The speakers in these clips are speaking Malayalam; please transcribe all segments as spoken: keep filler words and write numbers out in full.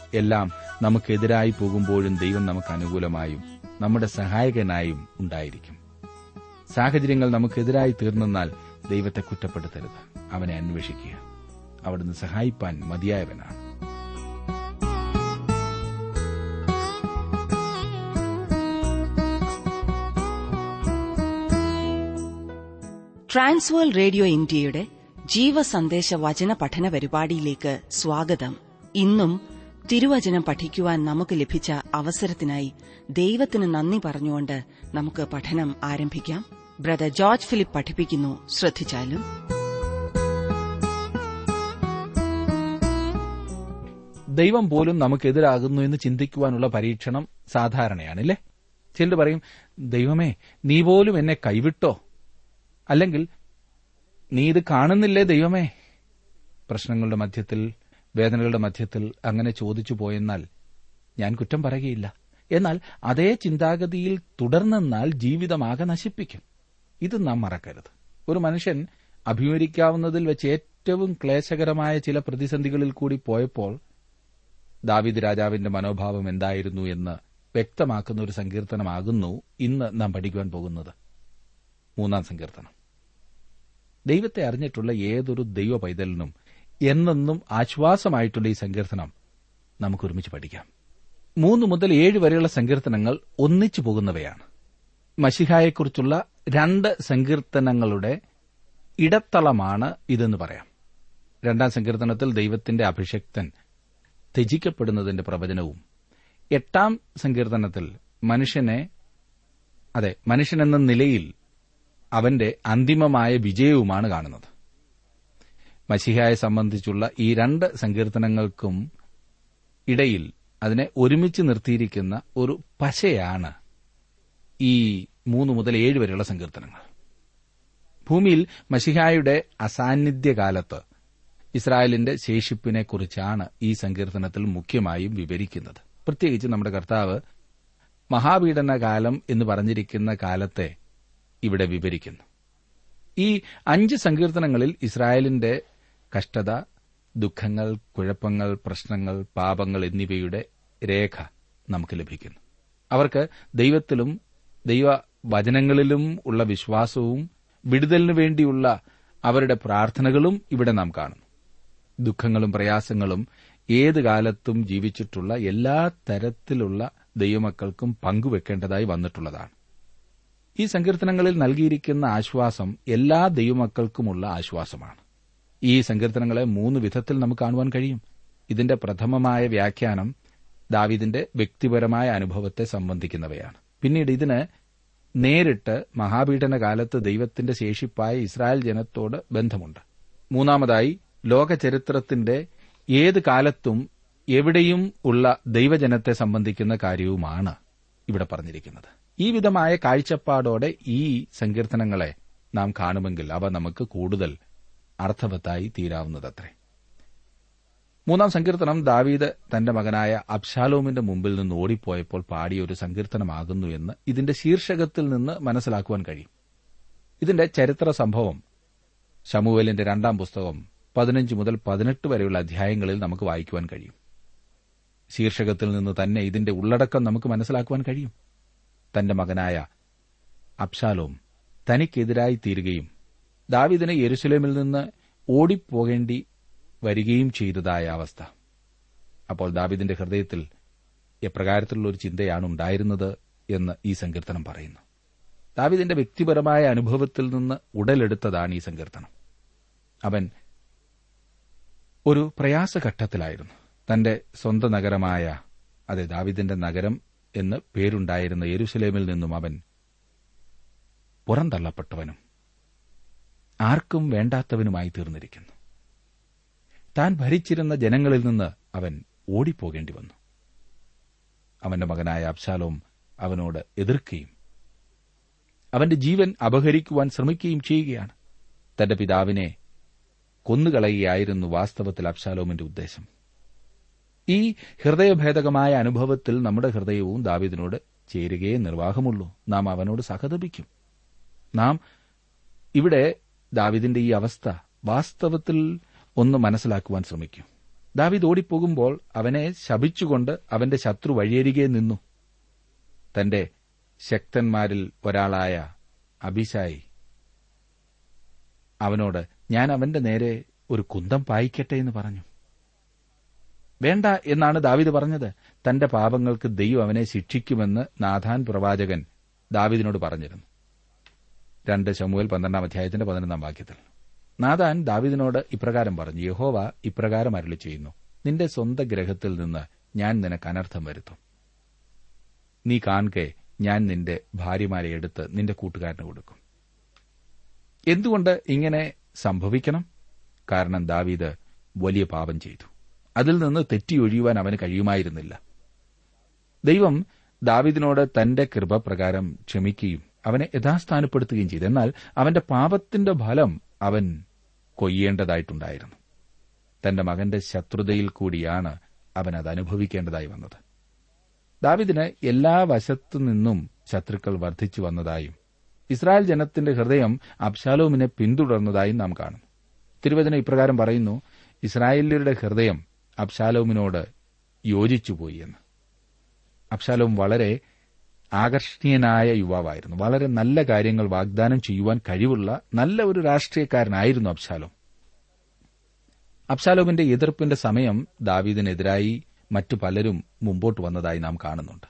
എല്ലാം നമുക്കെതിരായി പോകുമ്പോഴും ദൈവം നമുക്ക് അനുകൂലമായും നമ്മുടെ സഹായകനായും ഉണ്ടായിരിക്കും. സാഹചര്യങ്ങൾ നമുക്കെതിരായി തീർന്നാൽ ദൈവത്തെ കുറ്റപ്പെടുത്തരുത്. അവനെ അന്വേഷിക്കുക. അവിടുന്ന് സഹായിപ്പാൻ മതിയായവനാണ്. ട്രാൻസ്വേൾഡ് റേഡിയോ ഇന്ത്യയുടെ ജീവസന്ദേശ വചന പഠന പരിപാടിയിലേക്ക് സ്വാഗതം. ഇന്നും തിരുവചനം പഠിക്കുവാൻ നമുക്ക് ലഭിച്ച അവസരത്തിനായി ദൈവത്തിന് നന്ദി പറഞ്ഞുകൊണ്ട് നമുക്ക് പഠനം ആരംഭിക്കാം. ബ്രദർ ജോർജ് ഫിലിപ്പ് പഠിപ്പിക്കുന്നു. ശ്രദ്ധിച്ചാലും. ദൈവം പോലും നമുക്കെതിരാകുന്നു എന്ന് ചിന്തിക്കുവാനുള്ള പരീക്ഷണം സാധാരണയാണല്ലേ? ചിലർ പറയും, ദൈവമേ, നീ പോലും എന്നെ കൈവിട്ടോ? അല്ലെങ്കിൽ നീ ഇത് കാണുന്നില്ലേ ദൈവമേ? പ്രശ്നങ്ങളുടെ മധ്യത്തിൽ, വേദനകളുടെ മധ്യത്തിൽ അങ്ങനെ ചോദിച്ചു പോയെന്നാൽ ഞാൻ കുറ്റം പറയുകയില്ല. എന്നാൽ അതേ ചിന്താഗതിയിൽ തുടർന്നെന്നാൽ ജീവിതമാകെ നശിപ്പിക്കും. ഇത് നാം മറക്കരുത്. ഒരു മനുഷ്യൻ അഭിമുഖീകരിക്കാവുന്നതിൽ വെച്ച് ഏറ്റവും ക്ലേശകരമായ ചില പ്രതിസന്ധികളിൽ കൂടി പോയപ്പോൾ ദാവീദ് രാജാവിന്റെ മനോഭാവം എന്തായിരുന്നു എന്ന് വ്യക്തമാക്കുന്ന ഒരു സങ്കീർത്തനമാകുന്നു ഇന്ന് നാം പഠിക്കുവാൻ പോകുന്നത്. മൂന്നാം സങ്കീർത്തനം. ദൈവത്തെ അറിഞ്ഞിട്ടുള്ള ഏതൊരു ദൈവ പൈതലിനും എന്നെന്നും ആശ്വാസമായിട്ടുള്ള ഈ സങ്കീർത്തനം നമുക്കൊരുമിച്ച് പഠിക്കാം. മൂന്ന് മുതൽ ഏഴ് വരെയുള്ള സങ്കീർത്തനങ്ങൾ ഒന്നിച്ചു പോകുന്നവയാണ്. മശിഹായെക്കുറിച്ചുള്ള രണ്ട് സങ്കീർത്തനങ്ങളുടെ ഇടത്തളമാണ് ഇതെന്ന് പറയാം. രണ്ടാം സങ്കീർത്തനത്തിൽ ദൈവത്തിന്റെ അഭിഷിക്തൻ ത്യജിക്കപ്പെടുന്നതിന്റെ പ്രവചനവും, എട്ടാം സങ്കീർത്തനത്തിൽ മനുഷ്യനെ അതെ മനുഷ്യനെന്ന നിലയിൽ അവന്റെ അന്തിമമായ വിജയവുമാണ് കാണുന്നത്. മശിഹായെ സംബന്ധിച്ചുള്ള ഈ രണ്ട് സങ്കീർത്തനങ്ങൾക്കും ഇടയിൽ അതിനെ ഒരുമിച്ച് നിർത്തിയിരിക്കുന്ന ഒരു പശയാണ് ഈ മൂന്ന് മുതൽ ഏഴ് വരെയുള്ള സങ്കീർത്തനങ്ങൾ. ഭൂമിയിൽ മശിഹായുടെ അസാന്നിധ്യകാലത്ത് ഇസ്രായേലിന്റെ ശേഷിപ്പിനെക്കുറിച്ചാണ് ഈ സങ്കീർത്തനത്തിൽ മുഖ്യമായും വിവരിക്കുന്നത്. പ്രത്യേകിച്ച് നമ്മുടെ കർത്താവ് മഹാപീഡനകാലം എന്ന് പറഞ്ഞിരിക്കുന്ന കാലത്തെ ഇവിടെ വിവരിക്കുന്നു. ഈ അഞ്ച് സങ്കീർത്തനങ്ങളിൽ ഇസ്രായേലിന്റെ കഷ്ടത, ദുഃഖങ്ങൾ, കുഴപ്പങ്ങൾ, പ്രശ്നങ്ങൾ, പാപങ്ങൾ എന്നിവയുടെ രേഖ നമുക്ക് ലഭിക്കുന്നു. അവർക്ക് ദൈവത്തിലും ദൈവവചനങ്ങളിലും ഉള്ള വിശ്വാസവും വിടുതലിനു വേണ്ടിയുള്ള അവരുടെ പ്രാർത്ഥനകളും ഇവിടെ നാം കാണുന്നു. ദുഃഖങ്ങളും പ്രയാസങ്ങളും ഏത് കാലത്തും ജീവിച്ചിട്ടുള്ള എല്ലാ തരത്തിലുള്ള ദൈവമക്കൾക്കും പങ്കുവെക്കേണ്ടതായി വന്നിട്ടുള്ളതാണ്. ഈ സങ്കീർത്തനങ്ങളിൽ നൽകിയിരിക്കുന്ന ആശ്വാസം എല്ലാ ദൈവമക്കൾക്കുമുള്ള ആശ്വാസമാണ്. ഈ സങ്കീർത്തനങ്ങളെ മൂന്ന് വിധത്തിൽ നമുക്ക് കാണുവാൻ കഴിയും. ഇതിന്റെ പ്രഥമമായ വ്യാഖ്യാനം ദാവീദിന്റെ വ്യക്തിപരമായ അനുഭവത്തെ സംബന്ധിക്കുന്നവയാണ്. പിന്നീട് ഇതിന് നേരിട്ട് മഹാപീഡന കാലത്ത് ദൈവത്തിന്റെ ശേഷിപ്പായ ഇസ്രായേൽ ജനത്തോട് ബന്ധമുണ്ട്. മൂന്നാമതായി ലോകചരിത്രത്തിന്റെ ഏത് കാലത്തും എവിടെയും ഉള്ള ദൈവജനത്തെ സംബന്ധിക്കുന്ന കാര്യവുമാണ് ഇവിടെ പറഞ്ഞിരിക്കുന്നത്. ഈ വിധമായ കാഴ്ചപ്പാടോടെ ഈ സങ്കീർത്തനങ്ങളെ നാം കാണുമെങ്കിൽ അവ നമുക്ക് കൂടുതൽ അർത്ഥവത്തായി തീരാവുന്നതത്രേ. മൂന്നാം സങ്കീർത്തനം ദാവീദ് തന്റെ മകനായ അബ്ശാലോമിന്റെ മുമ്പിൽ നിന്ന് ഓടിപ്പോയപ്പോൾ പാടിയ ഒരു സങ്കീർത്തനമാകുന്നു എന്ന് ഇതിന്റെ ശീർഷകത്തിൽ നിന്ന് മനസ്സിലാക്കുവാൻ കഴിയും. ഇതിന്റെ ചരിത്ര സംഭവം ശമൂവേലിന്റെ രണ്ടാം പുസ്തകം പതിനഞ്ച് മുതൽ പതിനെട്ട് വരെയുള്ള അധ്യായങ്ങളിൽ നമുക്ക് വായിക്കുവാൻ കഴിയും. ശീർഷകത്തിൽ നിന്ന് തന്നെ ഇതിന്റെ ഉള്ളടക്കം നമുക്ക് മനസ്സിലാക്കുവാൻ കഴിയും. തന്റെ മകനായ അബ്ശാലോം തനിക്കെതിരായി തീരുകയും ദാവീദിന് യെരുശലേമിൽ നിന്ന് ഓടിപ്പോകേണ്ടി വരികയും ചെയ്തതായ അവസ്ഥ. അപ്പോൾ ദാവീദിന്റെ ഹൃദയത്തിൽ എപ്രകാരത്തിലുള്ള ഒരു ചിന്തയാണ് ഉണ്ടായിരുന്നത് എന്ന് ഈ സങ്കീർത്തനം പറയുന്നു. ദാവീദിന്റെ വ്യക്തിപരമായ അനുഭവത്തിൽ നിന്ന് ഉടലെടുത്തതാണ് ഈ സങ്കീർത്തനം. അവൻ ഒരു പ്രയാസഘട്ടത്തിലായിരുന്നു. തന്റെ സ്വന്തം നഗരമായ അതെ ദാവീദിന്റെ നഗരം എന്ന് പേരുണ്ടായിരുന്ന യെരുശലേമിൽ നിന്നും അവൻ പുറന്തള്ളപ്പെട്ടവനും ആർക്കും വേണ്ടാത്തവനുമായി തീർന്നിരിക്കുന്നു. താൻ ഭരിച്ചിരുന്ന ജനങ്ങളിൽ നിന്ന് അവൻ ഓടിപ്പോകേണ്ടി വന്നു. അവന്റെ മകനായ അബ്ശാലോം അവനോട് എതിർക്കുകയും അവന്റെ ജീവൻ അപഹരിക്കുവാൻ ശ്രമിക്കുകയും ചെയ്യുകയാണ്. തന്റെ പിതാവിനെ കൊന്നുകളയുകയായിരുന്നു വാസ്തവത്തിൽ അബ്ശാലോമിന്റെ ഉദ്ദേശം. ഈ ഹൃദയഭേദകമായ അനുഭവത്തിൽ നമ്മുടെ ഹൃദയവും ദാവീദിനോട് ചേരുകയേ നിർവാഹമുള്ളൂ. നാം അവനോട് സഹതപിക്കും. നാം ഇവിടെ ദാവീദിന്റെ ഈ അവസ്ഥ വാസ്തവത്തിൽ ഒന്ന് മനസ്സിലാക്കുവാൻ ശ്രമിക്കും. ദാവീദ് ഓടിപ്പോകുമ്പോൾ അവനെ ശപിച്ചുകൊണ്ട് അവന്റെ ശത്രു വഴിയരികെ നിന്നു. തന്റെ ശക്തന്മാരിൽ ഒരാളായ അബീശായി അവനോട്, ഞാൻ അവന്റെ നേരെ ഒരു കുന്തം പായിക്കട്ടെ എന്ന് പറഞ്ഞു. വേണ്ട എന്നാണ് ദാവീദ് പറഞ്ഞത്. തന്റെ പാപങ്ങൾക്ക് ദൈവം അവനെ ശിക്ഷിക്കുമെന്ന് നാഥാൻ പ്രവാചകൻ ദാവീദിനോട് പറഞ്ഞിരുന്നു. രണ്ട് ശമൂവേൽ പന്ത്രണ്ടാം അധ്യായത്തിന്റെ പതിനൊന്നാം വാക്യത്തിൽ നാഥാൻ ദാവീദിനോട് ഇപ്രകാരം പറഞ്ഞു, യഹോവ ഇപ്രകാരം അരുളി ചെയ്യുന്നു, നിന്റെ സ്വന്തം ഗ്രഹത്തിൽ നിന്ന് ഞാൻ നിനക്ക് അനർത്ഥം വരുത്തും. നീ കാൺകെ ഞാൻ നിന്റെ ഭാര്യമാരെ എടുത്ത് നിന്റെ കൂട്ടുകാരന് കൊടുക്കും. എന്തുകൊണ്ട് ഇങ്ങനെ സംഭവിക്കണം? കാരണം ദാവീദ് വലിയ പാപം ചെയ്തു. അതിൽ നിന്ന് തെറ്റിയൊഴിയുവാൻ അവന് കഴിയുമായിരുന്നില്ല. ദൈവം ദാവീദിനോട് തന്റെ കൃപപ്രകാരം ക്ഷമിക്കുകയും അവനെ യഥാസ്ഥാനപ്പെടുത്തുകയും ചെയ്തു. എന്നാൽ അവന്റെ പാപത്തിന്റെ ഫലം അവൻ കൊയ്യേണ്ടതായിട്ടുണ്ടായിരുന്നു. തന്റെ മകന്റെ ശത്രുതയിൽ കൂടിയാണ് അവൻ അത് അനുഭവിക്കേണ്ടതായി വന്നത്. ദാവീദിന് എല്ലാ വശത്തുനിന്നും ശത്രുക്കൾ വർദ്ധിച്ചു വന്നതായും ഇസ്രായേൽ ജനത്തിന്റെ ഹൃദയം അബ്ശാലോമിനെ പിന്തുടർന്നതായും നാം കാണും. തിരുവചനം ഇപ്രകാരം പറയുന്നു, ഇസ്രായേല്യരുടെ ഹൃദയം അബ്ശാലോമിനോട് യോജിച്ചുപോയി എന്ന്. അബ്ശാലോം വളരെ ആകർഷണീയനായ യുവാവായിരുന്നു. വളരെ നല്ല കാര്യങ്ങൾ വാഗ്ദാനം ചെയ്യുവാൻ കഴിവുള്ള നല്ല ഒരു രാഷ്ട്രീയക്കാരനായിരുന്നു അബ്ശാലോം. അബ്ശാലോമിന്റെ എതിർപ്പിന്റെ സമയം ദാവീദിനെതിരായി മറ്റു പലരും മുമ്പോട്ട് വന്നതായി നാം കാണുന്നുണ്ട്.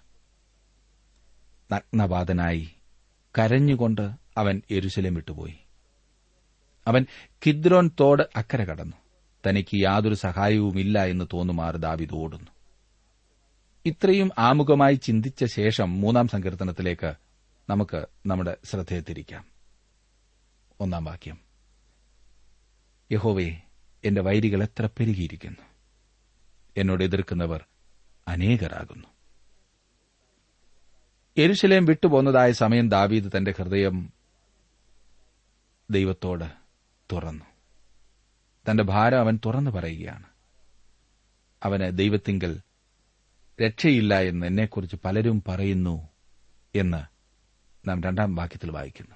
നഗ്നപാതനായി കരഞ്ഞുകൊണ്ട് അവൻ യെരൂശലേം വിട്ടുപോയി. അവൻ കിദ്രോൻ തോട് അക്കരെ കടന്നു. തനിക്ക് യാതൊരു സഹായവുമില്ല എന്ന് തോന്നുമാറ് ദാവീദ് ഓടുന്നു. ഇത്രയും ആമുഖമായി ചിന്തിച്ച ശേഷം മൂന്നാം സങ്കീർത്തനത്തിലേക്ക് നമുക്ക് നമ്മുടെ ശ്രദ്ധയെ തിരിക്കാം. ഒന്നാം വാക്യം, യഹോവേ, എന്റെ വൈരികൾ എത്ര പെരുകിയിരിക്കുന്നു, എന്നോട് എതിർക്കുന്നവർ അനേകരാകുന്നു. യെരൂശലേം വിട്ടുപോന്നതായ സമയം ദാവീദ് തന്റെ ഹൃദയം ദൈവത്തോട് തുറന്നു. തന്റെ ഭാരം അവൻ തുറന്നു പറയുകയാണ്. അവന് ദൈവത്തിങ്കൽ രക്ഷയില്ല എന്ന് എന്നെക്കുറിച്ച് പലരും പറയുന്നു എന്ന് നാം രണ്ടാം വാക്യത്തിൽ വായിക്കുന്നു.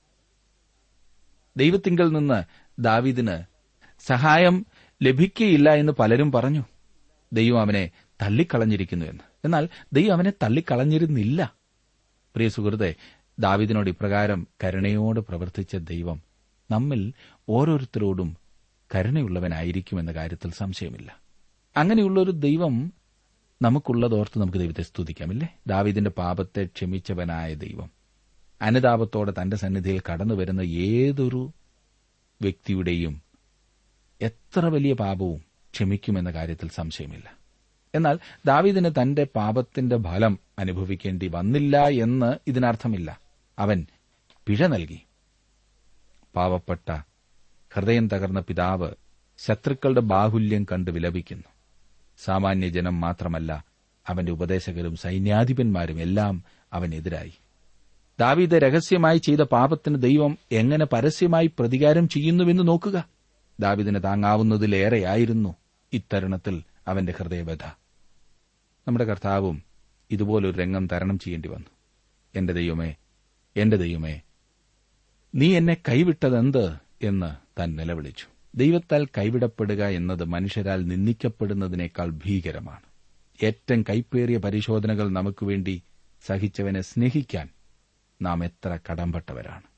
ദൈവത്തിങ്കൽ നിന്ന് ദാവീദിന് സഹായം ലഭിക്കുകയില്ല എന്ന് പലരും പറഞ്ഞു. ദൈവം അവനെ തള്ളിക്കളഞ്ഞിരിക്കുന്നു എന്ന്. എന്നാൽ ദൈവം അവനെ തള്ളിക്കളഞ്ഞിരുന്നില്ല. പ്രിയ സുഹൃത്തെ, ദാവീദിനോട് ഇപ്രകാരം കരുണയോട് പ്രവർത്തിച്ച ദൈവം നമ്മിൽ ഓരോരുത്തരോടും കരുണയുള്ളവനായിരിക്കുമെന്ന കാര്യത്തിൽ സംശയമില്ല. അങ്ങനെയുള്ളൊരു ദൈവം നമുക്കുള്ളതോർത്ത് നമുക്ക് ദൈവത്തെ സ്തുതിക്കാമില്ലേ? ദാവീദിന്റെ പാപത്തെ ക്ഷമിച്ചവനായ ദൈവം അനുതാപത്തോടെ തന്റെ സന്നിധിയിൽ കടന്നുവരുന്ന ഏതൊരു വ്യക്തിയുടെയും എത്ര വലിയ പാപവും ക്ഷമിക്കുമെന്ന കാര്യത്തിൽ സംശയമില്ല. എന്നാൽ ദാവീദിന് തന്റെ പാപത്തിന്റെ ഫലം അനുഭവിക്കേണ്ടി വന്നില്ല എന്ന് ഇതിനർത്ഥമില്ല. അവൻ പിഴ നൽകി. പാവപ്പെട്ട ഹൃദയം തകർന്ന പിതാവ് ശത്രുക്കളുടെ ബാഹുല്യം കണ്ട് വിലപിക്കുന്നു. സാമാന്യജനം മാത്രമല്ല, അവന്റെ ഉപദേശകരും സൈന്യാധിപന്മാരും എല്ലാം അവനെതിരായി. ദാവീദ് രഹസ്യമായി ചെയ്ത പാപത്തിന് ദൈവം എങ്ങനെ പരസ്യമായി പ്രതികാരം ചെയ്യുന്നുവെന്ന് നോക്കുക. ദാവീദിന് താങ്ങാവുന്നതിലേറെയായിരുന്നു ഇത്തരുണത്തിൽ അവന്റെ ഹൃദയവ്യഥ. നമ്മുടെ കർത്താവും ഇതുപോലൊരു രംഗം തരണം ചെയ്യേണ്ടി വന്നു. എന്റെ ദൈവമേ, എന്റെ ദൈവമേ, നീ എന്നെ കൈവിട്ടതെന്ത് എന്ന് താൻ നിലവിളിച്ചു. ദൈവത്താൽ കൈവിടപ്പെടുക എന്നത് മനുഷ്യരാൽ നിന്ദിക്കപ്പെടുന്നതിനേക്കാൾ ഭീകരമാണ്. ഏറ്റവും കൈപ്പേറിയ പരിശോധനകൾ നമുക്കുവേണ്ടി സഹിച്ചവനെ സ്നേഹിക്കാൻ നാം എത്ര കടമ്പെട്ടവരാണ്.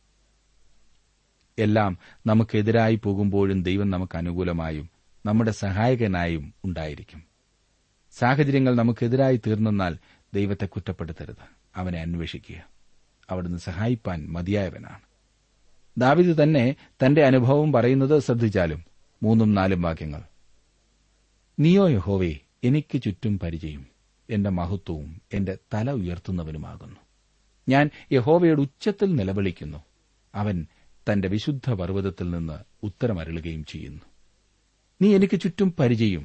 എല്ലാം നമുക്കെതിരായി പോകുമ്പോഴും ദൈവം നമുക്ക് അനുകൂലമായും നമ്മുടെ സഹായകനായും ഉണ്ടായിരിക്കും. സാഹചര്യങ്ങൾ നമുക്കെതിരായി തീർന്നെന്നാൽ ദൈവത്തെ കുറ്റപ്പെടുത്തരുത്. അവനെ അന്വേഷിക്കുക. അവിടുന്ന് സഹായിപ്പാൻ മതിയായവനാണ്. ദാവീദ് തന്നെ തന്റെ അനുഭവം പറയുന്നത് ശ്രദ്ധിച്ചാലും മൂന്നും നാലും വാക്യങ്ങൾ. നീയോ യഹോവേ, എനിക്ക് ചുറ്റും പരിചയം, എന്റെ മഹത്വവും എന്റെ തല ഉയർത്തുന്നവനുമാകുന്നു. ഞാൻ യഹോവയുടെ ഉച്ചത്തിൽ നിലവിളിക്കുന്നു. അവൻ തന്റെ വിശുദ്ധ പർവ്വതത്തിൽ നിന്ന് ഉത്തരമരുളുകയും ചെയ്യുന്നു. നീ എനിക്ക് ചുറ്റും പരിചയം.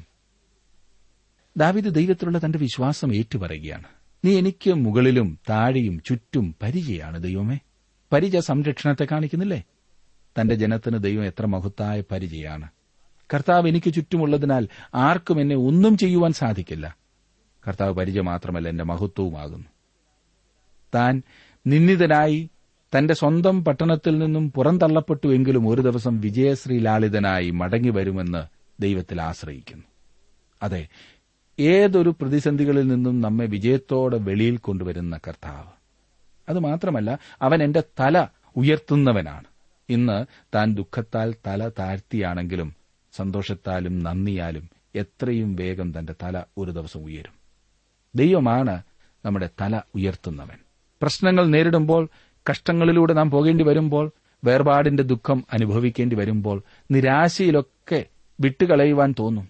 ദാവീദ് ദൈവത്തിലുള്ള തന്റെ വിശ്വാസം ഏറ്റുപറയുകയാണ്. നീ എനിക്ക് മുകളിലും താഴെയും ചുറ്റും പരിചയാണ് ദൈവമേ. പരിചയ സംരക്ഷണത്തെ കാണിക്കുന്നില്ലേ? തന്റെ ജനത്തിന് ദൈവം എത്ര മഹത്തായ പരിചയാണ്. കർത്താവ് എനിക്ക് ചുറ്റുമുള്ളതിനാൽ ആർക്കും എന്നെ ഒന്നും ചെയ്യുവാൻ സാധിക്കില്ല. കർത്താവ് പരിചയ മാത്രമല്ല, എന്റെ മഹത്വവുമാകുന്നു. താൻ നിന്ദിതനായി തന്റെ സ്വന്തം പട്ടണത്തിൽ നിന്നും പുറന്തള്ളപ്പെട്ടുവെങ്കിലും ഒരു ദിവസം വിജയശ്രീലാളിതനായി മടങ്ങിവരുമെന്ന് ദൈവത്തിൽ ആശ്രയിക്കുന്നു. അതെ, ഏതൊരു പ്രതിസന്ധികളിൽ നിന്നും നമ്മെ വിജയത്തോടെ വെളിയിൽ കൊണ്ടുവരുന്ന കർത്താവ്. അതുമാത്രമല്ല, അവൻ എന്റെ തല ഉയർത്തുന്നവനാണ്. ഇന്ന് താൻ ദുഃഖത്താൽ തല താഴ്ത്തിയാണെങ്കിലും സന്തോഷത്താലും നന്ദിയാലും എത്രയും വേഗം തന്റെ തല ഒരു ദിവസം ഉയരും. ദൈവമാണ് നമ്മുടെ തല ഉയർത്തുന്നവൻ. പ്രശ്നങ്ങൾ നേരിടുമ്പോൾ, കഷ്ടങ്ങളിലൂടെ നാം പോകേണ്ടി വരുമ്പോൾ, വേർപാടിന്റെ ദുഃഖം അനുഭവിക്കേണ്ടി വരുമ്പോൾ, നിരാശയിലൊക്കെ വിട്ടുകളയുവാൻ തോന്നും.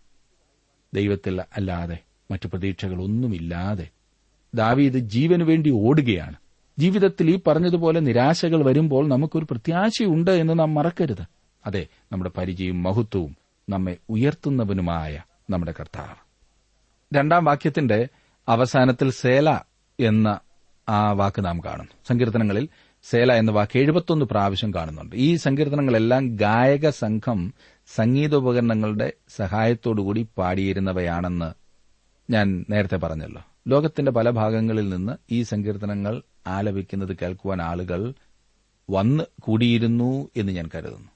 ദൈവത്തിൽ അല്ലാതെ മറ്റു പ്രതീക്ഷകളൊന്നുമില്ലാതെ ദാവീദ് ജീവനു വേണ്ടി ഓടുകയാണ്. ജീവിതത്തിൽ ഈ പറഞ്ഞതുപോലെ നിരാശകൾ വരുമ്പോൾ നമുക്കൊരു പ്രത്യാശയുണ്ട് എന്ന് നാം മറക്കരുത്. അതെ, നമ്മുടെ പരിചയവും മഹത്വവും നമ്മെ ഉയർത്തുന്നവനുമായ നമ്മുടെ കർത്താവ്. രണ്ടാം വാക്യത്തിന്റെ അവസാനത്തിൽ സേല എന്ന ആ വാക്ക് നാം കാണുന്നു. സങ്കീർത്തനങ്ങളിൽ സേല എന്ന വാക്ക് എഴുപത്തൊന്ന് പ്രാവശ്യം കാണുന്നുണ്ട്. ഈ സങ്കീർത്തനങ്ങളെല്ലാം ഗായക സംഘം സംഗീതോപകരണങ്ങളുടെ സഹായത്തോടുകൂടി പാടിയിരുന്നവയാണെന്ന് ഞാൻ നേരത്തെ പറഞ്ഞല്ലോ. ലോകത്തിന്റെ പല ഭാഗങ്ങളിൽ നിന്ന് ഈ സങ്കീർത്തനങ്ങൾ ആലപിക്കുന്നത് കേൾക്കുവാൻ ആളുകൾ വന്ന് കൂടിയിരുന്നു എന്ന് ഞാൻ കരുതുന്നു.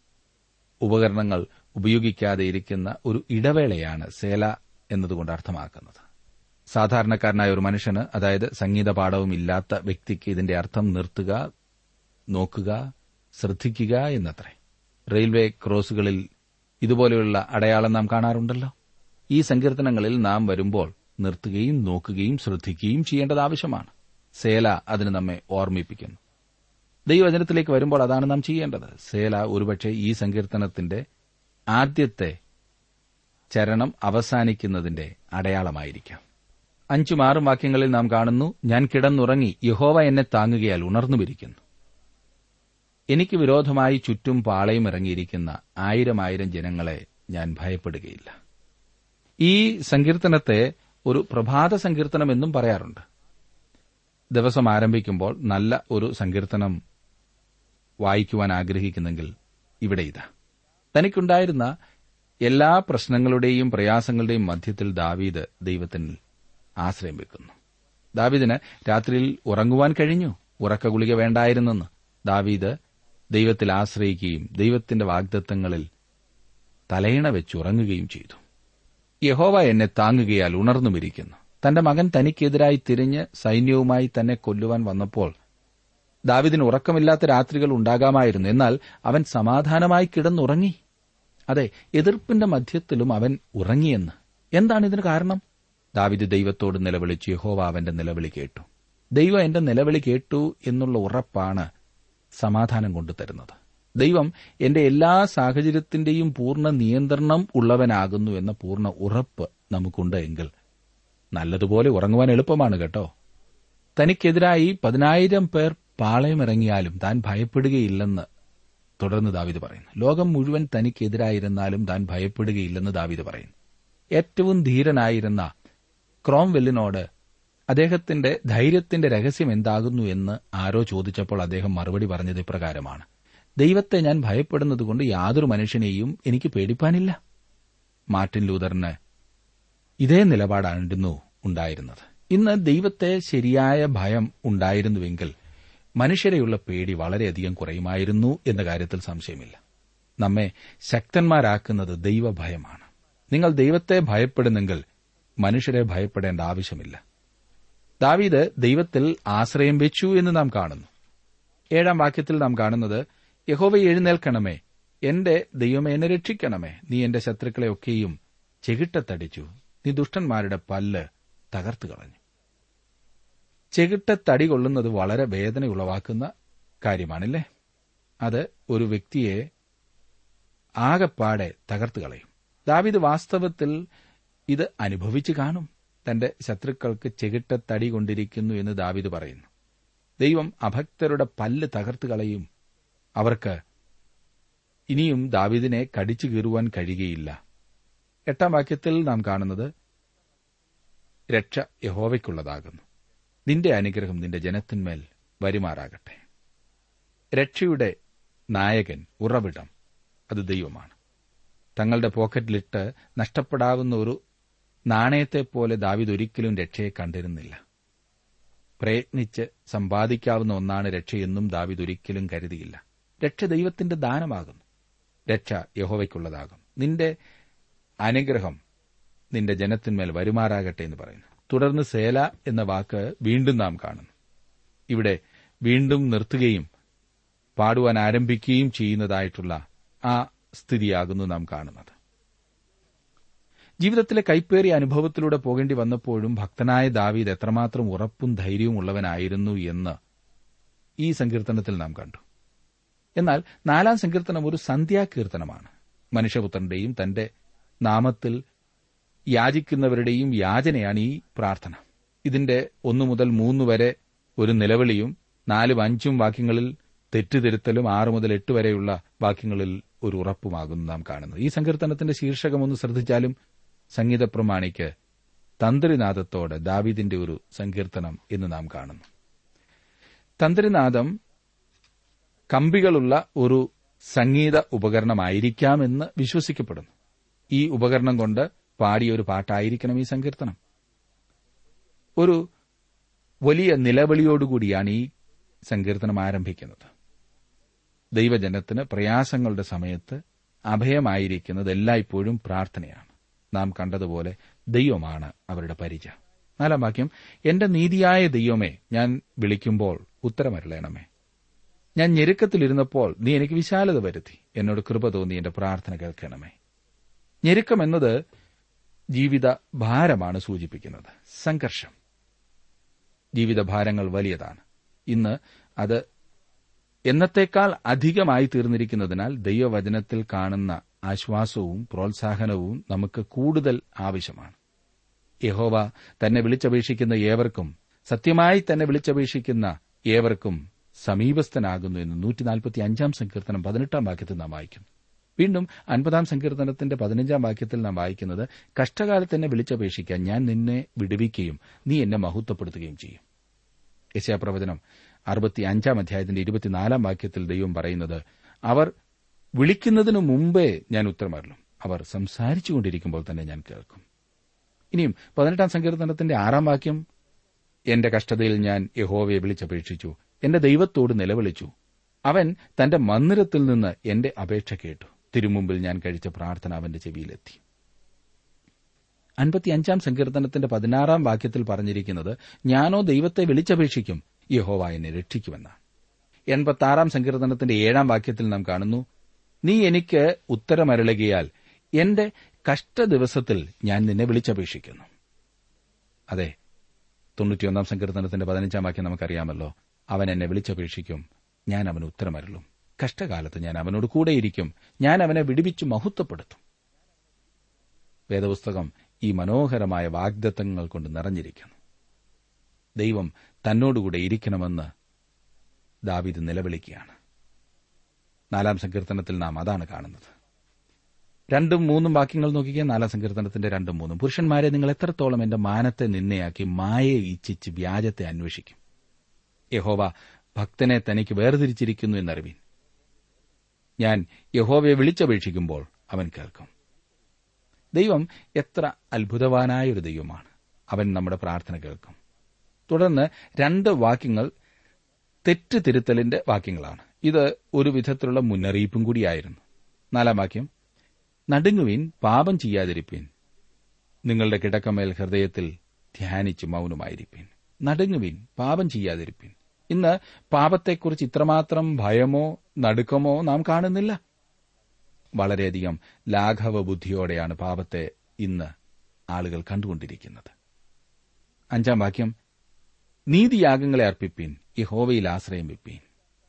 ഉപകരണങ്ങൾ ഉപയോഗിക്കാതെ ഇരിക്കുന്ന ഒരു ഇടവേളയാണ് സേല എന്നതുകൊണ്ട് അർത്ഥമാക്കുന്നത്. സാധാരണക്കാരനായ ഒരു മനുഷ്യന്, അതായത് സംഗീത പാഠവും ഇല്ലാത്ത വ്യക്തിക്ക് ഇതിന്റെ അർത്ഥം നിർത്തുക, നോക്കുക, ശ്രദ്ധിക്കുക എന്നത്രേ. റെയിൽവേ ക്രോസുകളിൽ ഇതുപോലെയുള്ള അടയാളം നാം കാണാറുണ്ടല്ലോ. ഈ സങ്കീർത്തനങ്ങളിൽ നാം വരുമ്പോൾ നിർത്തുകയും നോക്കുകയും ശ്രദ്ധിക്കുകയും ചെയ്യേണ്ടത് ആവശ്യമാണ്. സേല അതിന് നമ്മെ ഓർമ്മിപ്പിക്കുന്നു. ദൈവവചനത്തിലേക്ക് വരുമ്പോൾ അതാണ് നാം ചെയ്യേണ്ടത്. സേല ഒരുപക്ഷെ ഈ സങ്കീർത്തനത്തിന്റെ ആദ്യത്തെ ചരണം അവസാനിക്കുന്നതിന്റെ അടയാളമായിരിക്കാം. അഞ്ചും ആറും വാക്യങ്ങളിൽ നാം കാണുന്നു, ഞാൻ കിടന്നുറങ്ങി, യഹോവ എന്നെ താങ്ങുകയാൽ ഉണർന്നുമിരിക്കുന്നു. എനിക്ക് വിരോധമായി ചുറ്റും പാളയം ഇറങ്ങിയിരിക്കുന്ന ആയിരം ആയിരം ജനങ്ങളെ ഞാൻ ഭയപ്പെടുകയില്ല. ഈ സങ്കീർത്തനത്തെ ഒരു പ്രഭാത സങ്കീർത്തനം എന്നും പറയാറുണ്ട്. ദിവസം ആരംഭിക്കുമ്പോൾ നല്ല ഒരു സങ്കീർത്തനം വായിക്കുവാൻ ആഗ്രഹിക്കുന്നെങ്കിൽ ഇവിടെ ഇതാ. തനിക്കുണ്ടായിരുന്ന എല്ലാ പ്രശ്നങ്ങളുടെയും പ്രയാസങ്ങളുടെയും മധ്യത്തിൽ ദാവീദ് ദൈവത്തിൽ ആശ്രയം വെക്കുന്നു. ദാവീദിന് രാത്രിയിൽ ഉറങ്ങുവാൻ കഴിഞ്ഞു. ഉറക്ക ഗുളിക വേണ്ടായിരുന്നെന്ന് ദാവീദ് ദൈവത്തിൽ ആശ്രയിക്കുകയും ദൈവത്തിന്റെ വാഗ്ദത്തങ്ങളിൽ തലയിണ വെച്ചുറങ്ങുകയും ചെയ്തു. യഹോവ എന്നെ താങ്ങുകയാൽ ഉണർന്നുമിരിക്കുന്നു. തന്റെ മകൻ തനിക്കെതിരായി തിരിഞ്ഞ് സൈന്യവുമായി തന്നെ കൊല്ലുവാൻ വന്നപ്പോൾ ദാവീദിന് ഉറക്കമില്ലാത്ത രാത്രികൾ ഉണ്ടാകാമായിരുന്നു. എന്നാൽ അവൻ സമാധാനമായി കിടന്നുറങ്ങി. അതെ, എതിർപ്പിന്റെ മധ്യത്തിലും അവൻ ഉറങ്ങിയെന്ന്. എന്താണ് ഇതിന് കാരണം? ദാവീദ് ദൈവത്തോട് നിലവിളിച്ചു. യഹോവ അവന്റെ നിലവിളി കേട്ടു. ദൈവം എന്റെ നിലവിളി കേട്ടു എന്നുള്ള ഉറപ്പാണ് സമാധാനം കൊണ്ടുതരുന്നത്. ദൈവം എന്റെ എല്ലാ സാഹചര്യത്തിന്റെയും പൂർണ്ണ നിയന്ത്രണം ഉള്ളവനാകുന്നു എന്ന പൂർണ്ണ ഉറപ്പ് നമുക്കുണ്ട് എങ്കിൽ നല്ലതുപോലെ ഉറങ്ങുവാൻ എളുപ്പമാണ് കേട്ടോ. തനിക്കെതിരായി പതിനായിരം പേർ പാളയമിറങ്ങിയാലും താൻ ഭയപ്പെടുകയില്ലെന്ന് തുടർന്ന് ദാവീദ് പറയുന്നു. ലോകം മുഴുവൻ തനിക്കെതിരായിരുന്നാലും താൻ ഭയപ്പെടുകയില്ലെന്ന് ദാവീദ് പറയുന്നു. ഏറ്റവും ധീരനായിരുന്ന ക്രോംവെല്ലിനോട് അദ്ദേഹത്തിന്റെ ധൈര്യത്തിന്റെ രഹസ്യം എന്താകുന്നു എന്ന് ആരോ ചോദിച്ചപ്പോൾ അദ്ദേഹം മറുപടി പറഞ്ഞത് ഇപ്രകാരമാണ്: ദൈവത്തെ ഞാൻ ഭയപ്പെടുന്നതുകൊണ്ട് യാതൊരു മനുഷ്യനെയും എനിക്ക് പേടിപ്പാനില്ല. മാർട്ടിൻ ലൂതറിന് ഇതേ നിലപാടായിരുന്നു ഉണ്ടായിരുന്നത്. ഇന്ന് ദൈവത്തെ ശരിയായ ഭയം ഉണ്ടായിരുന്നുവെങ്കിൽ മനുഷ്യരെയുള്ള പേടി വളരെയധികം കുറയുമായിരുന്നു എന്ന കാര്യത്തിൽ സംശയമില്ല. നമ്മെ ശക്തന്മാരാക്കുന്നത് ദൈവഭയമാണ്. നിങ്ങൾ ദൈവത്തെ ഭയപ്പെടുന്നെങ്കിൽ മനുഷ്യരെ ഭയപ്പെടേണ്ട ആവശ്യമില്ല. ദാവീദ് ദൈവത്തിൽ ആശ്രയം വെച്ചു എന്ന് നാം കാണുന്നു. ഏഴാം വാക്യത്തിൽ നാം കാണുന്നത്, യഹോവേ എഴുന്നേൽക്കണമേ, എന്റെ ദൈവമേ എന്നെ രക്ഷിക്കണമേ. നീ എന്റെ ശത്രുക്കളെയൊക്കെയും ചെകിട്ടത്തടിച്ചു, നീ ദുഷ്ടന്മാരുടെ പല്ല് തകർത്തു കളഞ്ഞു. ചെകിട്ടത്തടി കൊള്ളുന്നത് വളരെ വേദന ഉളവാക്കുന്ന കാര്യമാണല്ലേ. അത് ഒരു വ്യക്തിയെ ആകപ്പാടെ തകർത്തു കളയും. ദാവീദ് വാസ്തവത്തിൽ ഇത് അനുഭവിച്ചു കാണും. തന്റെ ശത്രുക്കൾക്ക് ചെകിട്ടത്തടി കൊണ്ടിരിക്കുന്നു എന്ന് ദാവീദ് പറയുന്നു. ദൈവം അഭക്തരുടെ പല്ല് തകർത്തു കളയും. അവർക്ക് ഇനിയും ദാവീദിനെ കടിച്ചു കീറുവാൻ കഴിയുകയില്ല. എട്ടാം വാക്യത്തിൽ നാം കാണുന്നത്, രക്ഷ യഹോവയ്ക്കുള്ളതാകുന്നു, നിന്റെ അനുഗ്രഹം നിന്റെ ജനത്തിന്മേൽ വരുമാറാകട്ടെ. രക്ഷയുടെ നായകൻ, ഉറവിടം, അത് ദൈവമാണ്. തങ്ങളുടെ പോക്കറ്റിലിട്ട് നഷ്ടപ്പെടാവുന്ന ഒരു നാണയത്തെപ്പോലെ ദാവീദ് ഒരിക്കലും രക്ഷയെ കണ്ടിരുന്നില്ല. പ്രയത്നിച്ച് സമ്പാദിക്കാവുന്ന ഒന്നാണ് രക്ഷയെന്നും ദാവീദ് ഒരിക്കലും കരുതിയില്ല. രക്ഷ ദൈവത്തിന്റെ ദാനമാകുന്നു. രക്ഷ യഹോവയ്ക്കുള്ളതാകും. നിന്റെ അനുഗ്രഹം നിന്റെ ജനത്തിന്മേൽ വരുമാറാകട്ടെ എന്ന് പറയുന്നു. തുടർന്ന് സേല എന്ന വാക്ക് വീണ്ടും നാം കാണുന്നു. ഇവിടെ വീണ്ടും നിർത്തുകയും പാടുവാൻ ആരംഭിക്കുകയും ചെയ്യുന്നതായിട്ടുള്ള ആ സ്ഥിതിയാകുന്നു നാം കാണുന്നത്. ജീവിതത്തിലെ കൈപ്പേറിയ അനുഭവത്തിലൂടെ പോകേണ്ടി വന്നപ്പോഴും ഭക്തനായ ദാവീദ് എത്രമാത്രം ഉറപ്പും ധൈര്യവും ഉള്ളവനായിരുന്നു എന്ന് ഈ സങ്കീർത്തനത്തിൽ നാം കണ്ടു. എന്നാൽ നാലാം സങ്കീർത്തനം ഒരു സന്ധ്യാകീർത്തനമാണ്. മനുഷ്യപുത്രന്റെയും തന്റെ നാമത്തിൽ യാചിക്കുന്നവരുടെയും യാചനയാണ് ഈ പ്രാർത്ഥന. ഇതിന്റെ ഒന്നു മുതൽ മൂന്ന് വരെ ഒരു നിലവിളിയും നാലും അഞ്ചും വാക്യങ്ങളിൽ തെറ്റുതിരുത്തലും ആറ് മുതൽ എട്ട് വരെയുള്ള വാക്യങ്ങളിൽ ഒരു ഉറപ്പുമാകുന്നു നാം കാണുന്നത്. ഈ സങ്കീർത്തനത്തിന്റെ ശീർഷകം ഒന്ന് ശ്രദ്ധിച്ചാലും സംഗീത പ്രമാണിക്ക് തന്ത്രിനാദത്തോടെ ദാവീദിന്റെ ഒരു സങ്കീർത്തനം എന്ന് നാം കാണുന്നു. തന്ത്രിനാദം കമ്പികളുള്ള ഒരു സംഗീത ഉപകരണമായിരിക്കാമെന്ന് വിശ്വസിക്കപ്പെടുന്നു. ഈ ഉപകരണം കൊണ്ട് പാടിയ ഒരു പാട്ടായിരിക്കണം ഈ സങ്കീർത്തനം. ഒരു വലിയ നിലവിളിയോടുകൂടിയാണ് ഈ സങ്കീർത്തനം ആരംഭിക്കുന്നത്. ദൈവജനത്തിന് പ്രയാസങ്ങളുടെ സമയത്ത് അഭയമായിരിക്കുന്നത് എല്ലായ്പ്പോഴും പ്രാർത്ഥനയാണ്. നാം കണ്ടതുപോലെ ദൈവമാണ് അവരുടെ പരിച. നാലാം വാക്യം, എന്റെ നീതിയായ ദൈവമേ, ഞാൻ വിളിക്കുമ്പോൾ ഉത്തരമരുളേണമേ. ഞാൻ ഞെരുക്കത്തിലിരുന്നപ്പോൾ നീ എനിക്ക് വിശാലത വരുത്തി. എന്നോട് കൃപ തോന്നി എന്റെ പ്രാർത്ഥന കേൾക്കണമേ. ഞെരുക്കം എന്നത് ജീവിത ഭാരമാണ് സൂചിപ്പിക്കുന്നത്. സംഘർഷം. ജീവിതഭാരങ്ങൾ വലിയതാണ്. ഇന്ന് അത് എന്നത്തേക്കാൾ അധികമായി തീർന്നിരിക്കുന്നതിനാൽ ദൈവവചനത്തിൽ കാണുന്ന ആശ്വാസവും പ്രോത്സാഹനവും നമുക്ക് കൂടുതൽ ആവശ്യമാണ്. യഹോവ തന്നെ വിളിച്ചപേക്ഷിക്കുന്ന ഏവർക്കും, സത്യമായി തന്നെ വിളിച്ചപേക്ഷിക്കുന്ന ഏവർക്കും സമീപസ്ഥനാകുന്നു എന്ന് നൂറ്റി നാൽപ്പത്തി അഞ്ചാം സങ്കീർത്തനം പതിനെട്ടാം വാക്യത്തിൽ നാം വായിക്കുന്നു. വീണ്ടും അൻപതാം സങ്കീർത്തനത്തിന്റെ പതിനഞ്ചാം വാക്യത്തിൽ നാം വായിക്കുന്നത്, കഷ്ടകാലത്ത് എന്നെ വിളിച്ചപേക്ഷിക്കാൻ ഞാൻ നിന്നെ വിടുവിക്കുകയും നീ എന്നെ മഹത്വപ്പെടുത്തുകയും ചെയ്യും. യെശയ്യാപ്രവചനം അറുപത്തി അഞ്ചാം അധ്യായത്തിന്റെ ഇരുപത്തിനാലാം വാക്യത്തിൽ ദൈവം പറയുന്നത്, അവർ വിളിക്കുന്നതിനു മുമ്പേ ഞാൻ ഉത്തരമരുളും, അവർ സംസാരിച്ചുകൊണ്ടിരിക്കുമ്പോൾ തന്നെ ഞാൻ കേൾക്കും. ഇനിയും പതിനെട്ടാം സങ്കീർത്തനത്തിന്റെ ആറാം വാക്യം, എന്റെ കഷ്ടതയിൽ ഞാൻ യഹോവയെ വിളിച്ചപേക്ഷിച്ചു, എന്റെ ദൈവത്തോട് നിലവിളിച്ചു. അവൻ തന്റെ മന്ദിരത്തിൽ നിന്ന് എന്റെ അപേക്ഷ കേട്ടു. തിരുമുമ്പിൽ ഞാൻ കഴിച്ച പ്രാർത്ഥന അവന്റെ ചെവിയിലെത്തി. അൻപത്തിയഞ്ചാം സങ്കീർത്തനത്തിന്റെ പതിനാറാം വാക്യത്തിൽ പറഞ്ഞിരിക്കുന്നത്, ഞാനോ ദൈവത്തെ വിളിച്ചപേക്ഷിക്കും, യഹോവ എന്നെ രക്ഷിക്കുമെന്നാണ്. എൺപത്തിയാറാം സങ്കീർത്തനത്തിന്റെ ഏഴാം വാക്യത്തിൽ നാം കാണുന്നു, നീ എനിക്ക് ഉത്തരമരുളുകയാൽ എന്റെ കഷ്ടദിവസത്തിൽ ഞാൻ നിന്നെ വിളിച്ചപേക്ഷിക്കുന്നു. അതെ, തൊണ്ണൂറ്റിയൊന്നാം സങ്കീർത്തനത്തിന്റെ പതിനഞ്ചാം വാക്യം നമുക്കറിയാമല്ലോ, അവൻ എന്നെ വിളിച്ചപേക്ഷിക്കും, ഞാൻ അവന് ഉത്തരമരുളും. കഷ്ടകാലത്ത് ഞാൻ അവനോട് കൂടെയിരിക്കും, ഞാൻ അവനെ വിടുവിച്ച് മഹത്വപ്പെടുത്തും. വേദപുസ്തകം ഈ മനോഹരമായ വാഗ്ദത്തങ്ങൾ കൊണ്ട് നിറഞ്ഞിരിക്കുന്നു. ദൈവം തന്നോടുകൂടെ ഇരിക്കണമെന്ന് ദാവീദ് നിലവിളിക്കുകയാണ്. നാലാം സങ്കീർത്തനത്തിൽ നാം അതാണ് കാണുന്നത്. രണ്ടും മൂന്നും വാക്യങ്ങൾ നോക്കിക്കുക. നാലാം സങ്കീർത്തനത്തിന്റെ രണ്ടും മൂന്നും, പുരുഷന്മാരെ, നിങ്ങൾ എത്രത്തോളം എന്റെ മാനത്തെ നിന്നയാക്കി മായയെ ഇച്ഛിച്ച് വ്യാജത്തെ അന്വേഷിക്കും. യഹോവ ഭക്തനെ തനിക്ക് വേർതിരിച്ചിരിക്കുന്നു എന്നറിവീൻ. ഞാൻ യഹോവയെ വിളിച്ചപേക്ഷിക്കുമ്പോൾ അവൻ കേൾക്കും. ദൈവം എത്ര അത്ഭുതവാനായൊരു ദൈവമാണ്. അവൻ നമ്മുടെ പ്രാർത്ഥന കേൾക്കും. തുടർന്ന് രണ്ട് വാക്യങ്ങൾ തെറ്റ് തിരുത്തലിന്റെ വാക്യങ്ങളാണ്. ഇത് ഒരു വിധത്തിലുള്ള മുന്നറിയിപ്പും കൂടിയായിരുന്നു. നാലാം വാക്യം, നടുങ്ങുവിൻ, പാപം ചെയ്യാതിരിപ്പീൻ, നിങ്ങളുടെ കിടക്കമേൽ ഹൃദയത്തിൽ ധ്യാനിച്ച് മൌനമായിരിപ്പീൻ. നടുങ്ങുവിൻ, പാപം ചെയ്യാതിരിപ്പീൻ. ഇന്ന് പാപത്തെക്കുറിച്ച് ഇത്രമാത്രം ഭയമോ നടുക്കമോ നാം കാണുന്നില്ല. വളരെയധികം ലാഘവ ബുദ്ധിയോടെയാണ് പാപത്തെ ഇന്ന് ആളുകൾ കണ്ടുകൊണ്ടിരിക്കുന്നത്. അഞ്ചാം വാക്യം, നീതിയാഗങ്ങളെ അർപ്പിപ്പീൻ, യഹോവയിൽ ആശ്രയം വെപ്പീൻ.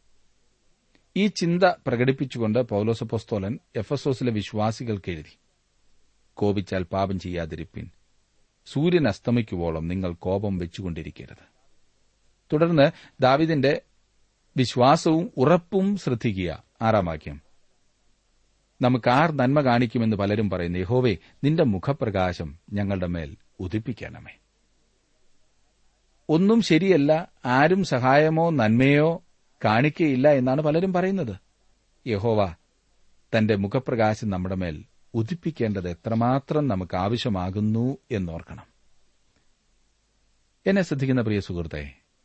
ഈ ചിന്ത പ്രകടിപ്പിച്ചുകൊണ്ട് പൌലോസ് അപ്പോസ്തലൻ എഫെസോസിലെ വിശ്വാസികൾക്ക് എഴുതി, കോപിച്ചാൽ പാപം ചെയ്യാതിരിപ്പീൻ, സൂര്യൻ അസ്തമിക്കുവോളം നിങ്ങൾ കോപം വെച്ചുകൊണ്ടിരിക്കരുത്. തുടർന്ന് ദാവീദിന്റെ വിശ്വാസവും ഉറപ്പും ശ്രദ്ധിക്കുക. ആറാം വാക്യം, നമുക്ക് ആർ നന്മ കാണിക്കുമെന്ന് പലരും പറയുന്നു, യഹോവേ, നിന്റെ മുഖപ്രകാശം ഞങ്ങളുടെ മേൽ ഉദിപ്പിക്കണമേ. ഒന്നും ശരിയല്ല, ആരും സഹായമോ നന്മയോ കാണിക്കയില്ല എന്നാണ് പലരും പറയുന്നത്. യഹോവ തന്റെ മുഖപ്രകാശം നമ്മുടെ മേൽ ഉദിപ്പിക്കേണ്ടത് എത്രമാത്രം നമുക്ക് ആവശ്യമാകുന്നു എന്നോർക്കണം. എന്നെ ശ്രദ്ധിക്കുന്ന പ്രിയ സുഹൃത്തെ,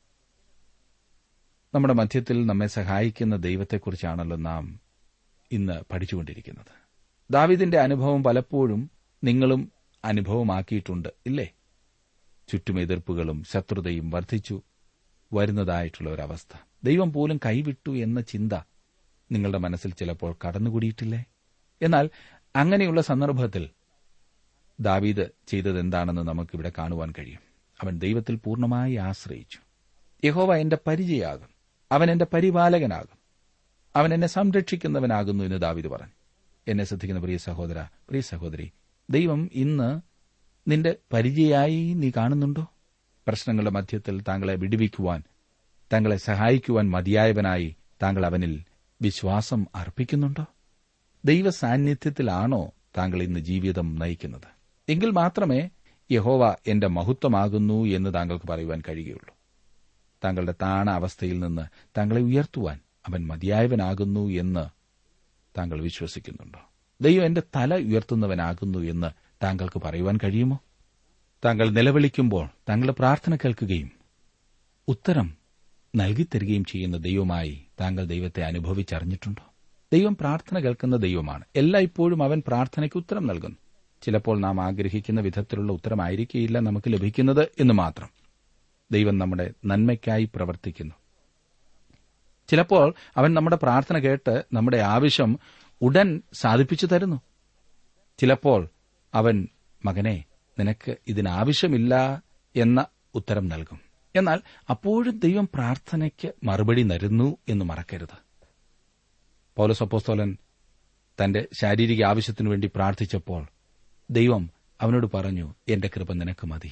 നമ്മുടെ മധ്യത്തിൽ നമ്മെ സഹായിക്കുന്ന ദൈവത്തെക്കുറിച്ചാണല്ലോ നാം ഇന്ന് പഠിച്ചുകൊണ്ടിരിക്കുന്നത്. ദാവീദിന്റെ അനുഭവം പലപ്പോഴും നിങ്ങളും അനുഭവമാക്കിയിട്ടുണ്ട്, ഇല്ലേ? ചുറ്റും എതിർപ്പുകളും ശത്രുതയും വർദ്ധിച്ചു വരുന്നതായിട്ടുള്ള ഒരവസ്ഥ. ദൈവം പോലും കൈവിട്ടു എന്ന ചിന്ത നിങ്ങളുടെ മനസ്സിൽ ചിലപ്പോൾ കടന്നുകൂടിയിട്ടില്ലേ? എന്നാൽ അങ്ങനെയുള്ള സന്ദർഭത്തിൽ ദാവീദ് ചെയ്തതെന്താണെന്ന് നമുക്കിവിടെ കാണുവാൻ കഴിയും. അവൻ ദൈവത്തിൽ പൂർണ്ണമായി ആശ്രയിച്ചു. യഹോവ എന്റെ പരിചയാകും, അവൻ എന്റെ പരിപാലകനാകും, അവൻ എന്നെ സംരക്ഷിക്കുന്നവനാകുന്നു എന്ന് ദാവീദ് പറഞ്ഞു. എന്നെ ശ്രദ്ധിക്കുന്ന പ്രിയ സഹോദര, പ്രിയ സഹോദരി, ദൈവം ഇന്ന് നിന്റെ പരിചയായി നീ കാണുന്നുണ്ടോ? പ്രശ്നങ്ങളുടെ മധ്യത്തിൽ താങ്കളെ വിടുവിക്കുവാൻ, താങ്കളെ സഹായിക്കുവാൻ മതിയായവനായി താങ്കൾ അവനിൽ വിശ്വാസം അർപ്പിക്കുന്നുണ്ടോ? ദൈവ സാന്നിധ്യത്തിലാണോ താങ്കൾ ഇന്ന് ജീവിതം നയിക്കുന്നത്? എങ്കിൽ മാത്രമേ യഹോവ എന്റെ മഹത്വമാകുന്നു എന്ന് താങ്കൾക്ക് പറയുവാൻ കഴിയുകയുള്ളൂ. താങ്കളുടെ താണ അവസ്ഥയിൽ നിന്ന് താങ്കളെ ഉയർത്തുവാൻ അവൻ മതിയായവനാകുന്നു എന്ന് താങ്കൾ വിശ്വസിക്കുന്നുണ്ടോ? ദൈവം എന്റെ തല ഉയർത്തുന്നവനാകുന്നു എന്ന് താങ്കൾക്ക് പറയുവാൻ കഴിയുമോ? താങ്കൾ നിലവിളിക്കുമ്പോൾ താങ്കളുടെ പ്രാർത്ഥന കേൾക്കുകയും ഉത്തരം നൽകിത്തരികയും ചെയ്യുന്ന ദൈവമായി താങ്കൾ ദൈവത്തെ അനുഭവിച്ചറിഞ്ഞിട്ടുണ്ടോ? ദൈവം പ്രാർത്ഥന കേൾക്കുന്ന ദൈവമാണ്. എല്ലായ്പ്പോഴും അവൻ പ്രാർത്ഥനയ്ക്ക് ഉത്തരം നൽകുന്നു. ചിലപ്പോൾ നാം ആഗ്രഹിക്കുന്ന വിധത്തിലുള്ള ഉത്തരമായിരിക്കില്ല നമുക്ക് ലഭിക്കുന്നത് എന്ന് മാത്രം. ദൈവം നമ്മുടെ നന്മയ്ക്കായി പ്രവർത്തിക്കുന്നു. ചിലപ്പോൾ അവൻ നമ്മുടെ പ്രാർത്ഥന കേട്ട് നമ്മുടെ ആവശ്യം ഉടൻ സാധിപ്പിച്ചു തരുന്നു. ചിലപ്പോൾ അവൻ, മകനെ, നിനക്ക് ഇതിനാവശ്യമില്ല എന്ന ഉത്തരം നൽകും. എന്നാൽ അപ്പോഴും ദൈവം പ്രാർത്ഥനയ്ക്ക് മറുപടി തരുന്നു എന്ന് മറക്കരുത്. പൗലോസ് അപ്പോസ്തലൻ തന്റെ ശാരീരിക ആവശ്യത്തിനു വേണ്ടി പ്രാർത്ഥിച്ചപ്പോൾ ദൈവം അവനോട് പറഞ്ഞു, എന്റെ കൃപ നിനക്ക് മതി.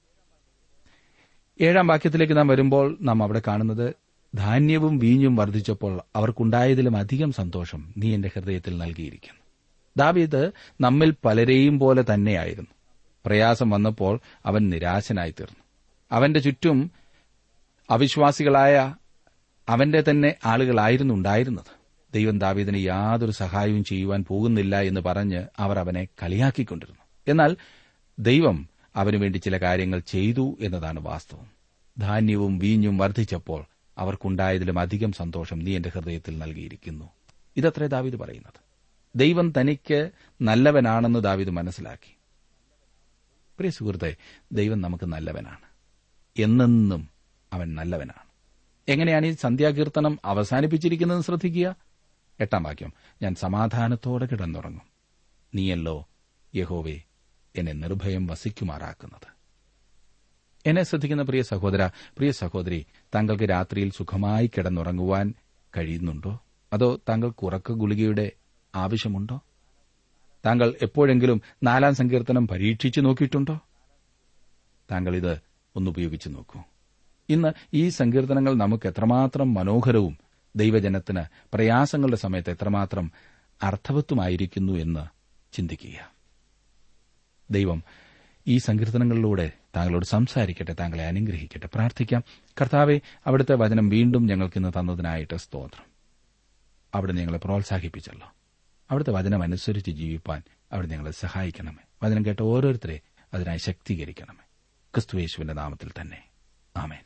ഏഴാം വാക്യത്തിലേക്ക് നാം വരുമ്പോൾ നാം അവിടെ കാണുന്നത്, ധാന്യവും വീഞ്ഞും വർദ്ധിച്ചപ്പോൾ അവർക്കുണ്ടായതിലും അധികം സന്തോഷം നീ എന്റെ ഹൃദയത്തിൽ നൽകിയിരിക്കുന്നു. ദാവീദ് നമ്മിൽ പലരെയും പോലെ തന്നെയായിരുന്നു. പ്രയാസം വന്നപ്പോൾ അവൻ നിരാശനായി തീർന്നു. അവന്റെ ചുറ്റും അവിശ്വാസികളായ അവന്റെ തന്നെ ആളുകളായിരുന്നു ഉണ്ടായിരുന്നത്. ദൈവം ദാവീദിന് യാതൊരു സഹായവും ചെയ്യുവാൻ പോകുന്നില്ല എന്ന് പറഞ്ഞ് അവർ അവനെ കളിയാക്കിക്കൊണ്ടിരുന്നു. എന്നാൽ ദൈവം അവനുവേണ്ടി ചില കാര്യങ്ങൾ ചെയ്തു എന്നതാണ് വാസ്തവം. ധാന്യവും വീഞ്ഞും വർദ്ധിച്ചപ്പോൾ അവർക്കുണ്ടായതിലും അധികം സന്തോഷം നീ എന്റെ ഹൃദയത്തിൽ നൽകിയിരിക്കുന്നു. ഇതത്രേ ദാവീദ് പറയുന്നത്. ദൈവം തനിക്ക് നല്ലവനാണെന്ന് ദാവീദ് മനസ്സിലാക്കി. പ്രിയ സുഹൃത്തെ, ദൈവം നമുക്ക് നല്ലവനാണ്. എന്നെന്നും അവൻ നല്ലവനാണ്. എങ്ങനെയാണ് ഈ സന്ധ്യാകീർത്തനം അവസാനിപ്പിച്ചിരിക്കുന്നത് ശ്രദ്ധിക്കുക. എട്ടാം വാക്യം, ഞാൻ സമാധാനത്തോടെ കിടന്നുറങ്ങും, നീയല്ലോ യഹോവേ എന്നെ നിർഭയം വസിക്കുമാറാക്കുന്നത്. എന്നെ ശ്രദ്ധിക്കുന്ന പ്രിയ സഹോദര, പ്രിയ സഹോദരി, താങ്കൾക്ക് രാത്രിയിൽ സുഖമായി കിടന്നുറങ്ങുവാൻ കഴിയുന്നുണ്ടോ? അതോ താങ്കൾക്ക് ഉറക്ക ഗുളികയുടെ ആവശ്യമുണ്ടോ? താങ്കൾ എപ്പോഴെങ്കിലും നാലാം സങ്കീർത്തനം പരീക്ഷിച്ചു നോക്കിയിട്ടുണ്ടോ? താങ്കൾ ഇത് ഒന്നുപയോഗിച്ചു നോക്കൂ. ഇന്ന് ഈ സങ്കീർത്തനങ്ങൾ നമുക്ക് എത്രമാത്രം മനോഹരവും ദൈവജനത്തിന് പ്രയാസങ്ങളുടെ സമയത്ത് എത്രമാത്രം അർത്ഥവത്വമായിരിക്കുന്നു എന്ന് ചിന്തിക്കുക. ദൈവം ഈ സങ്കീർത്തനങ്ങളിലൂടെ താങ്കളോട് സംസാരിക്കട്ടെ, താങ്കളെ അനുഗ്രഹിക്കട്ടെ. പ്രാർത്ഥിക്കാം. കർത്താവെ, അവിടുത്തെ വചനം വീണ്ടും ഞങ്ങൾക്കിന്ന് തന്നതിനായിട്ട് സ്തോത്രം. അവിടെ ഞങ്ങളെ പ്രോത്സാഹിപ്പിച്ചല്ലോ. അവിടുത്തെ വചനം അനുസരിച്ച് ജീവിപ്പാൻ അവിടെ ഞങ്ങളെ സഹായിക്കണമേ. വചനം കേട്ട ഓരോരുത്തരെ അതിനായി ശക്തീകരിക്കണമേ. ക്രിസ്തുയേശുവിന്റെ നാമത്തിൽ തന്നെ, ആമേൻ.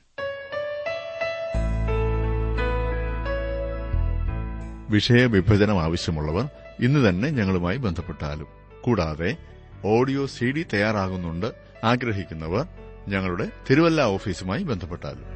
വിഷയവിഭജനം ആവശ്യമുള്ളവർ ഇന്ന് തന്നെ ഞങ്ങളുമായി ബന്ധപ്പെട്ടാലും, കൂടാതെ ഓഡിയോ സി ഡി തയ്യാറാകുന്നുണ്ട് ആഗ്രഹിക്കുന്നവർ ഞങ്ങളുടെ തിരുവല്ല ഓഫീസുമായി ബന്ധപ്പെട്ടാലും.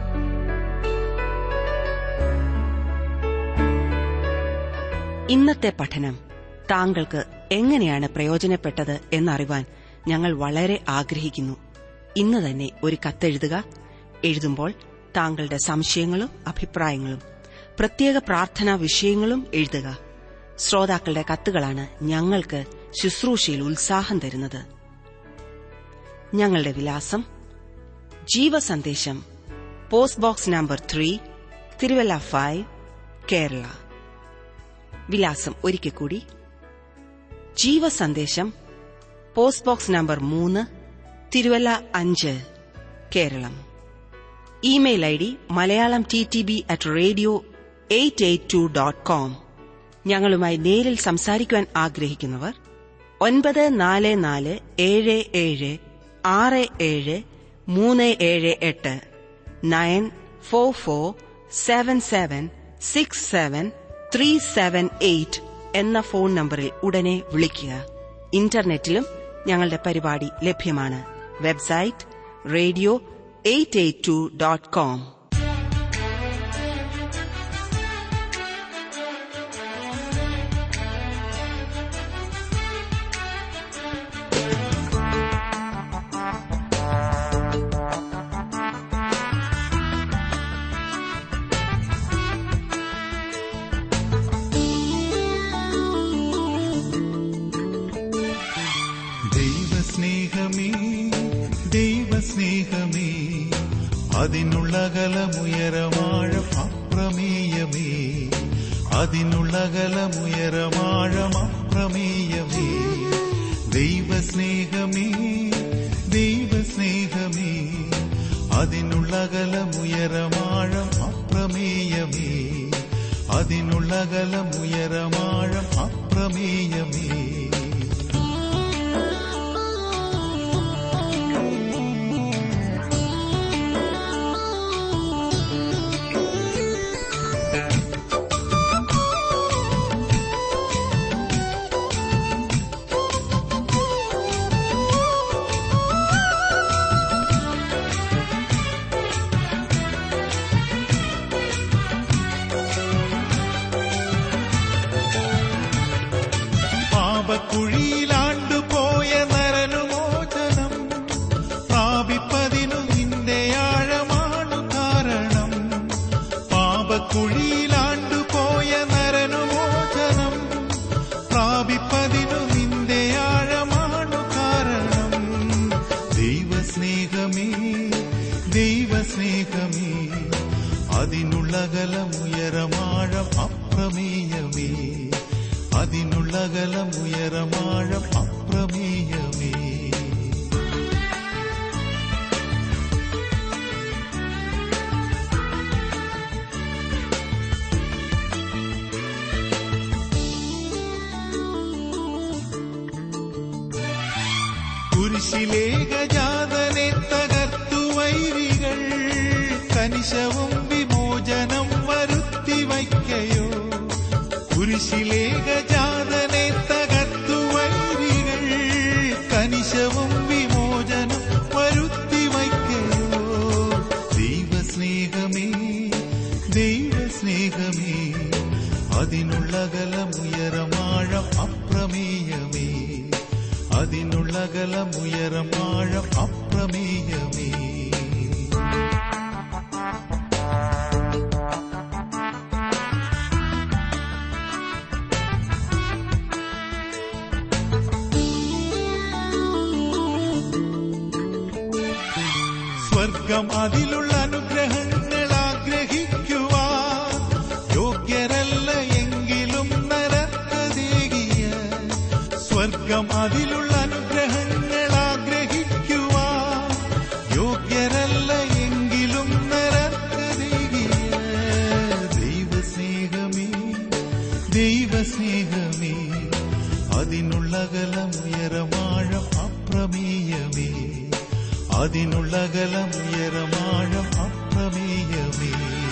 ഇന്നത്തെ പഠനം താങ്കൾക്ക് എങ്ങനെയാണ് പ്രയോജനപ്പെട്ടത് എന്നറിവാൻ ഞങ്ങൾ വളരെ ആഗ്രഹിക്കുന്നു. ഇന്ന് തന്നെ ഒരു കത്തെഴുതുക. എഴുതുമ്പോൾ താങ്കളുടെ സംശയങ്ങളും അഭിപ്രായങ്ങളും പ്രത്യേക പ്രാർത്ഥനാ വിഷയങ്ങളും എഴുതുക. ശ്രോതാക്കളുടെ കത്തുകളാണ് ഞങ്ങൾക്ക് ശുശ്രൂഷയിൽ ഉത്സാഹം തരുന്നത്. ഞങ്ങളുടെ വിലാസം: Jeevasandesham, post box number three, Thiruvalla five, Kerala. വിലാസം ഒരിക്കൽ കൂടി: ജീവസന്ദേശം, പോസ്റ്റ് ബോക്സ് നമ്പർ മൂന്ന്, തിരുവല്ല അഞ്ച്, Keralam. Email I D Malayalam T T B at radio eight eight two dot com. ഞങ്ങളുമായി നേരിൽ സംസാരിക്കുവാൻ ആഗ്രഹിക്കുന്നവർ ഒൻപത് നാല് നാല് ഏഴ് ഏഴ് ആറ് ഏഴ് മൂന്ന് ഏഴ് എട്ട് nine four four seven seven six seven three seven eight എന്ന ഫോൺ നമ്പറിൽ ഉടനെ വിളിക്കുക. ഇന്റർനെറ്റിലും ഞങ്ങളുടെ പരിപാടി ലഭ്യമാണ്. Website radio eight eight two dot com. ദൈവസ്നേഹമേ അതിനുള്ളകലമുയരമാഴം അപ്രമേയമേ, അതിനുള്ളകലമുയരമാഴം അപ്രമേയമേ. ദൈവസ്നേഹമേ ദൈവസ്നേഹമേ അതിനുള്ളകലമുയരമാഴം അപ്രമേയമേ, അതിനുള്ളകലമുയരമാഴം അപ്രമേയമേ. പാപക്കുഴിയിലാണ്ടുപോയ നരനുമോചനം പ്രാപിപ്പതിനു നിന്റെ ആഴമാണു കാരണം. പാപക്കുഴിയിലാണ്ടുപോയ നരനുമോചനം പ്രാപിപ്പതിനു നിന്റെ ആഴമാണു കാരണം. ദൈവസ്നേഹമേ ദൈവസ്നേഹമേ അതിനുള്ളകലമുയരമാഴം അപ്രമേയമേ, അതിനുള്ളകലമുയരമാഴം അപ്രമേയമേ. കുരിശിലെ ഗജാതനെ തകർത്തു വൈരികൾ, കനിശവും വിമോചനം വരുത്തി വയ്ക്കയോ. കുരിശിലെ ഗജാതനെ തകർത്തു വൈരികൾ, കനിശവും വിമോചനം വരുത്തി വയ്ക്കയോ. ദൈവസ്നേഹമേ ദൈവസ്നേഹമേ അതിനുള്ളകലമുയരമാഴം അപ്രമേയമേ, അതിനുള്ളകലമുയരമാഴം അപ്രമേയമേ. സ്വർഗം അതിലുള്ള അനുഗ്രഹങ്ങൾ ആഗ്രഹിക്കുവാൻ യോഗ്യരല്ല എങ്കിലും നരകദേകിയ. സ്വർഗം അതിലുള്ള അനുഗ്രഹങ്ങൾ ആഗ്രഹിക്കുവാൻ യോഗ്യരല്ല എങ്കിലും നരകദേകിയ. ദൈവസ്നേഹമേ ദൈവസ്നേഹമേ അതിനുള്ളകലമുയരമാഴം അപ്രമേയമേ, അതിനുള്ളകലമുയരമാഴം അപ്രമേയമേ.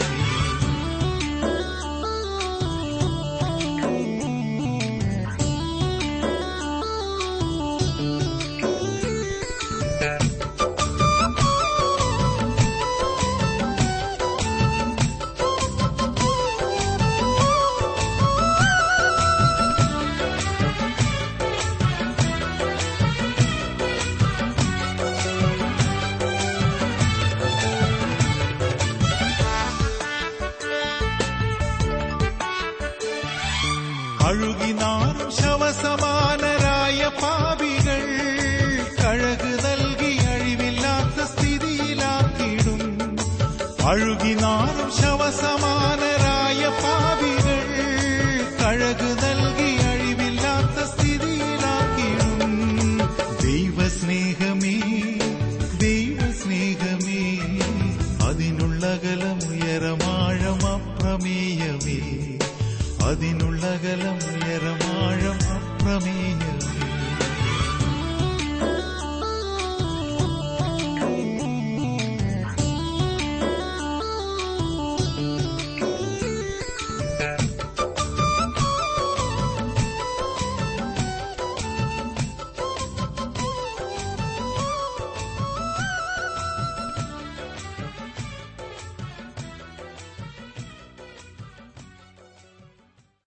അഴുകിനാറും ശവസമാനരായ പാപികൾ കഴക് നൽകി അഴിവില്ലാത്ത സ്ഥിതിയിലാക്കിടും. അഴുകിനാറും ശവസമാനരായ പാപികൾ കഴക് നൽകി അഴിവില്ലാത്ത സ്ഥിതിയിലാക്കിടും. ദൈവസ്നേഹമേ ദൈവസ്നേഹമേ അതിനുള്ളകലമുയരമാഴം അപ്രമേയമേ, അതിനുള്ളകലമുയരം